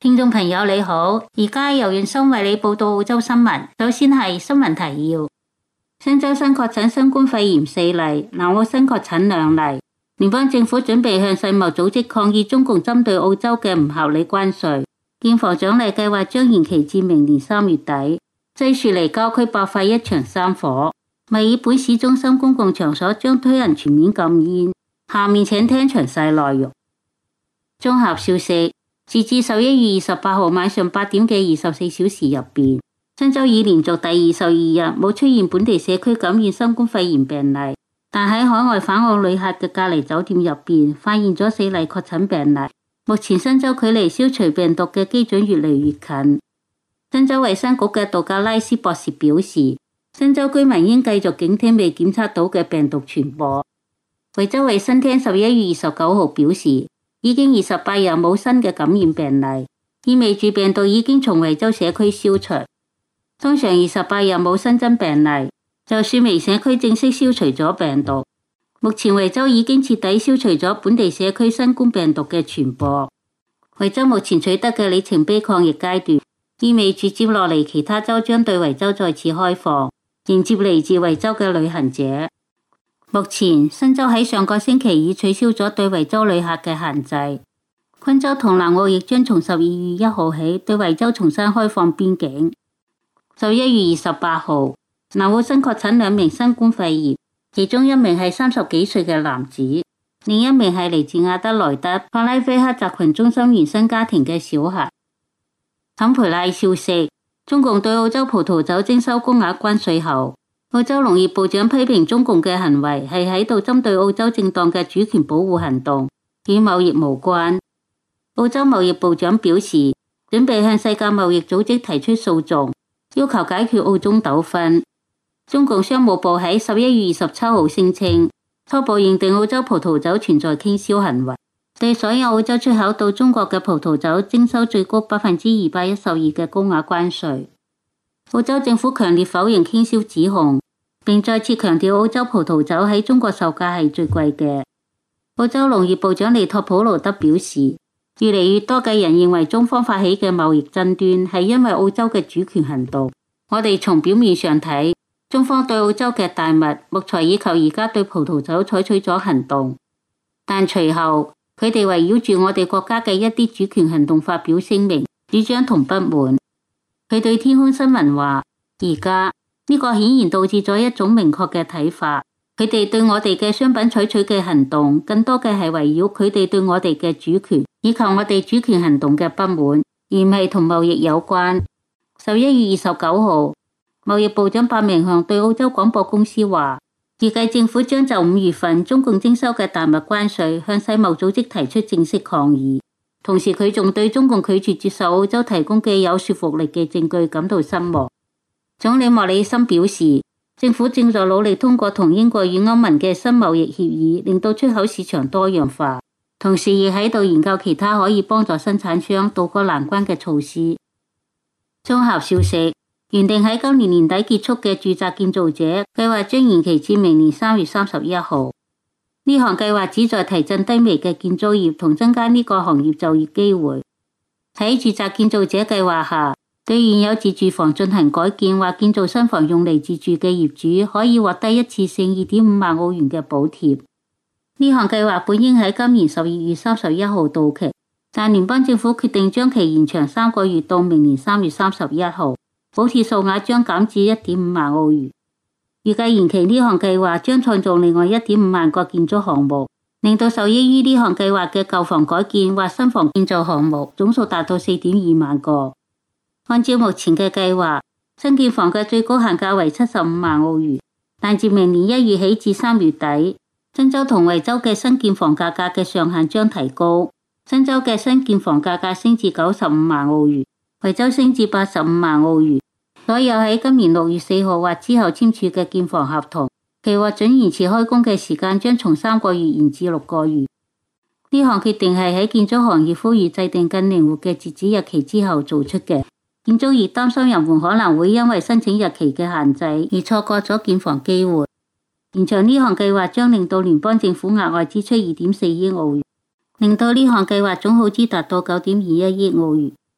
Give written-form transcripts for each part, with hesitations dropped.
聽眾朋友你好，而家由袁生為你報道澳洲新聞。首先係新聞提要：新州新確診新冠肺炎4例，南澳新確診2例。聯邦政府準備向世貿組織抗議中共針對澳洲嘅唔合理關稅。建房獎勵計劃將延期至明年3月底。西雪梨郊區爆發一場山火。墨爾本市中心公共場所將推行全面禁煙。下面請聽詳細內容。綜合消息。截至11月28號晚上8點嘅24小時入邊，新州已連續第22日冇出現本地社區感染新冠肺炎病例，但喺海外返澳旅客嘅隔離酒店入邊發現咗4例確診病例。目前新州距離消除病毒嘅基準越嚟越近。新州衛生局嘅杜格拉斯博士表示，新州居民應繼續警惕未檢測到嘅病毒傳播。維州衛生廳11月29號表示，已經28日冇新嘅感染病例，意味住病毒已經從維州社區消除。通常28日冇新增病例，就算微社區正式消除咗病毒。目前維州已經徹底消除咗本地社區新冠病毒嘅傳播。維州目前取得嘅里程碑抗疫階段，意味住接落嚟其他州將對維州再次開放，迎接嚟自維州嘅旅行者。目前，新州喺上個星期已取消咗對維州旅客嘅限制。昆州同南澳亦將從12月1號起對維州重新開放邊境。11月28號，南澳新確診2名新冠肺炎，其中1名係30幾歲嘅男子，另1名係嚟自亞德萊德帕拉菲克集群中心原生家庭嘅小孩。坎培拉消息，中共對澳洲葡萄酒徵收高額關稅後，澳洲農業部長批評中共嘅行為係喺度針對澳洲正當嘅主權保護行動，與貿易無關。澳洲貿易部長表示，準備向世界貿易組織提出訴訟，要求解決澳中糾紛。中共商務部喺11月27號聲稱，初步認定澳洲葡萄酒存在傾銷行為，對所有澳洲出口到中國嘅葡萄酒徵收最高212%嘅高額關稅。澳洲政府強烈否認傾銷指控，並再次強調澳洲葡萄酒喺中國售價係最貴嘅。澳洲農業部長利托普勞德表示，越嚟越多嘅人認為中方發起嘅貿易爭端係因為澳洲嘅主權行動。我哋從表面上睇，中方對澳洲嘅大麥、木材以及而家對葡萄酒採取咗行動，但隨後佢哋圍繞住我哋國家嘅一啲主權行動發表聲明，主張同不滿。佢對天空新聞話，而家呢個顯然導致咗一種明確嘅睇法，佢哋對我哋嘅商品採取嘅行動，更多嘅係圍繞佢哋對我哋嘅主權以及我哋主權行動嘅不滿，而唔係同貿易有關。11月29號，貿易部長白明航對澳洲廣播公司話，預計政府將就5月份中共徵收嘅大麥關稅向世貿組織提出正式抗議。同時佢仲對中共拒絕接受澳洲提供嘅有說服力嘅證據感到失望。總理莫里森表示，政府正在努力通過同英國與歐盟嘅新貿易協議，令到出口市場多樣化，同時亦喺度研究其他可以幫助生產商渡過難關嘅措施。綜合消息，原定喺今年年底結束嘅住宅建造者計劃將延期至明年3月31號。呢項計劃旨在提振低微嘅建築業同增加呢個行業就業機會。喺住宅建造者計劃下，對現有自住房進行改建或建造新房用嚟自住嘅業主，可以獲得一次性2.5萬澳元嘅補貼。呢項計劃本應喺今年12月31號到期，但聯邦政府決定將其延長3個月到明年3月31號，補貼數額將減至1.5萬澳元。預計延期呢項計劃將創造另外1.5萬個建築項目，令到受益於呢項計劃嘅舊房改建或新房建造項目總數達到4.2萬個。按照目前嘅計劃，新建房嘅最高限價為75萬澳元，但自明年1月起至3月底，新州同維州嘅新建房價格嘅上限將提高。新州嘅新建房價格升至95萬澳元，維州升至85萬澳元。所有喺今年6月4號或之後簽署嘅建房合同，其獲准延遲開工嘅時間將從3個月延至6個月。呢項決定係喺建築行業呼籲制定更靈活嘅截止日期之後做出嘅。建築業擔心人們可能會因為申請日期嘅限制而錯過咗建房機會。延長呢項計劃將令到聯邦政府額外支出2.4億澳元，令到呢項計劃總耗資達到9.21億澳元。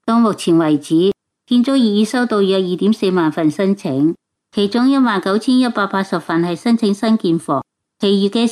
到目前為止，建築業已收到約2.4萬份申請，其中19180份係申請新建房，其餘嘅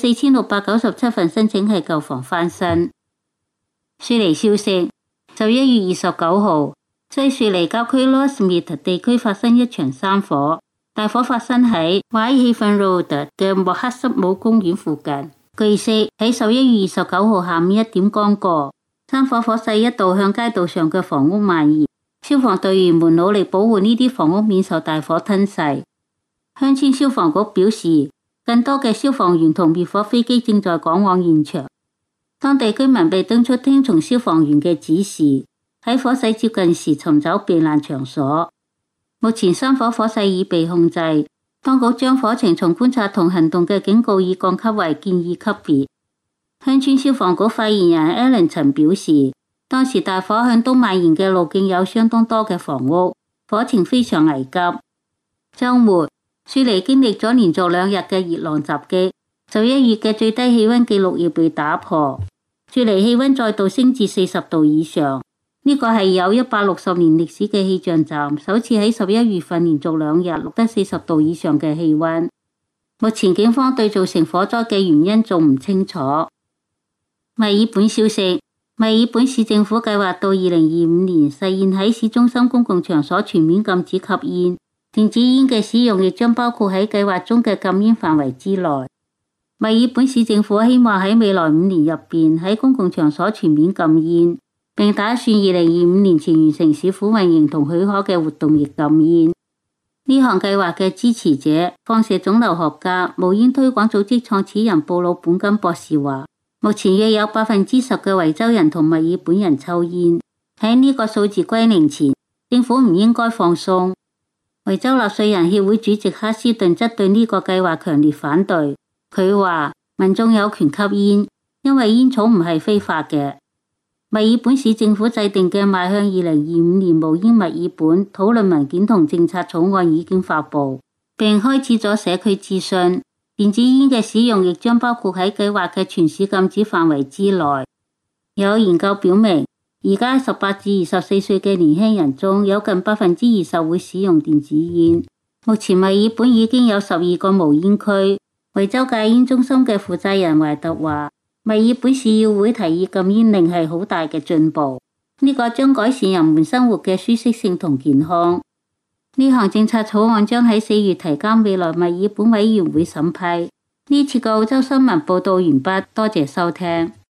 4697份申請係舊房翻新。雪梨消息，11月29號，西雪梨郊區 Lawsmith 地區發生一場山火，大火發生喺 Whitehaven Road 嘅莫克什姆公園附近。據悉喺11月29號下午1點剛過，山火火勢一度向街道上嘅房屋蔓延，消防隊員們努力保護呢啲房屋免受大火吞噬。鄉村消防局表示，更多嘅消防員同滅火飛機正在趕往現場。當地居民被敦促聽從消防員嘅指示，喺火勢接近時尋找避難場所。目前山火火勢已被控制，當局將火情從觀察同行動嘅警告已降級為建議級別。鄉村消防局發言人 Alan 曾表示，當時大火向東蔓延嘅路徑有相當多嘅房屋，火情非常危急。週末，雪梨經歷咗連續2日嘅熱浪襲擊，11月嘅最低氣溫紀錄要被打破，雪梨氣溫再度升至40度以上。呢個係有160年歷史嘅氣象站首次喺11月份連續2日錄得40度以上嘅氣溫。目前警方對造成火災嘅原因仲唔清楚。墨爾本消息，墨爾本市政府計劃到2025年實現喺市中心公共場所全面禁止吸煙，電子煙嘅使用亦將包括喺計劃中嘅禁煙範圍之內。墨爾本市政府希望喺未來5年入邊喺公共場所全面禁煙，並打算2025年前完成市府運營同許可嘅活動亦禁煙。呢項計劃嘅支持者、放射腫瘤學家、無煙推廣組織創始人布魯本金博士話，目前約有10%嘅維州人同墨爾本人抽煙。喺呢個數字歸零前，政府唔應該放鬆。維州納稅人協會主席哈斯頓則對呢個計劃強烈反對。佢話民眾有權吸煙，因為煙草唔係非法嘅。墨爾本市政府制定嘅邁向2025年無煙墨爾本討論文件同政策草案已經發布，並開始咗社區諮詢。電子煙嘅使用亦將包括喺計劃嘅全市禁止範圍之內。有研究表明，而家18至24歲嘅年輕人中有近20%會使用電子煙。目前墨爾本已經有12個無煙區。維州戒煙中心嘅負責人懷特話，墨爾本市議會提議禁煙令係好大嘅進步，呢個將改善人們生活嘅舒適性同健康。呢項政策草案將喺4月提交未來墨爾本委員會審批。呢次嘅澳洲新聞報道完畢，多謝收聽。